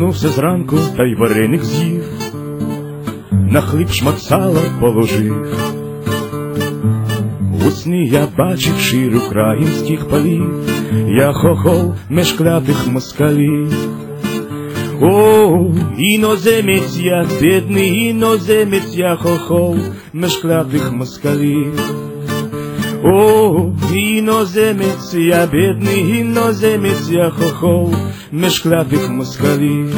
Проснувся зранку, та й вареник з'їв, на хліб шмат сала положив. У сні я бачив шир українських полів, я хохол меж клятих москалів. О, іноземець я, бідний іноземець я, хохол меж клятих москалів. О, іноземець я, бідний іноземець я, хохол меж клятих москалів.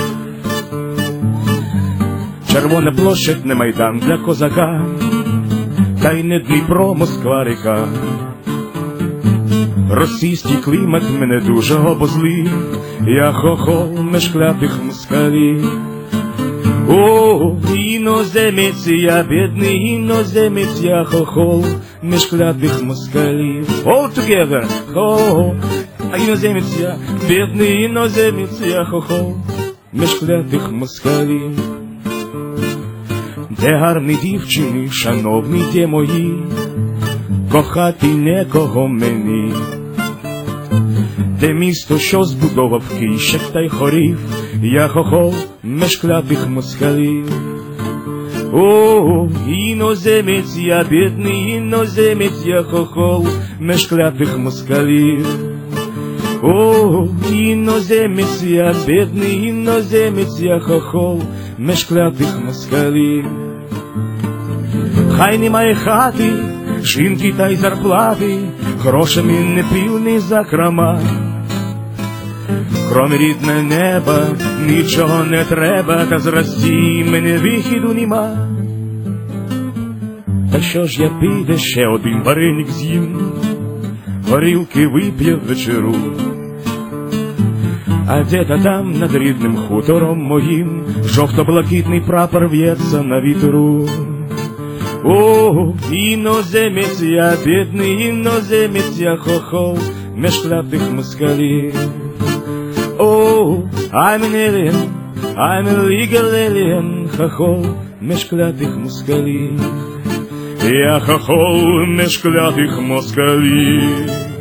Червона площадь не майдан для козака, та й не Дніпро, Москва-ріка. Російський клімат мене дуже обозлив, я хохол меж клятих москалів. О, іноземець я, бідний іноземець я, хохол меж клятих москалів. All together, хо, іноземець я, бідний іноземець я, хохол меж клятих москалів. Де гарні дівчини, шановні де мої, кохати некого мені. Де місто, що збудовав кийщик та й хорів, я хохол меж клятих москалів. О, іноземець я, бідний іноземець я, хохол меж клятих москалів. О, іноземець я, бідний іноземець я, хохол меж клятих москалів. Хай немає хати, жінки та й зарплати, грошами не пільний закрома. Крім рідне неба, нічого не треба, та з Росії мене вихіду нема. Та що ж я піде, ще один вареник з'їм, горілки вип'є вечеру. А де-то там над рідним хутором моїм жовто-блакитний прапор в'ється на вітру. О, іноземець я, бідний іноземець я, хохол меж клятих москалів. О, I'm an alien, I'm a legal alien, хохол меж клятих москалів. Я хохол меж клятих москалів.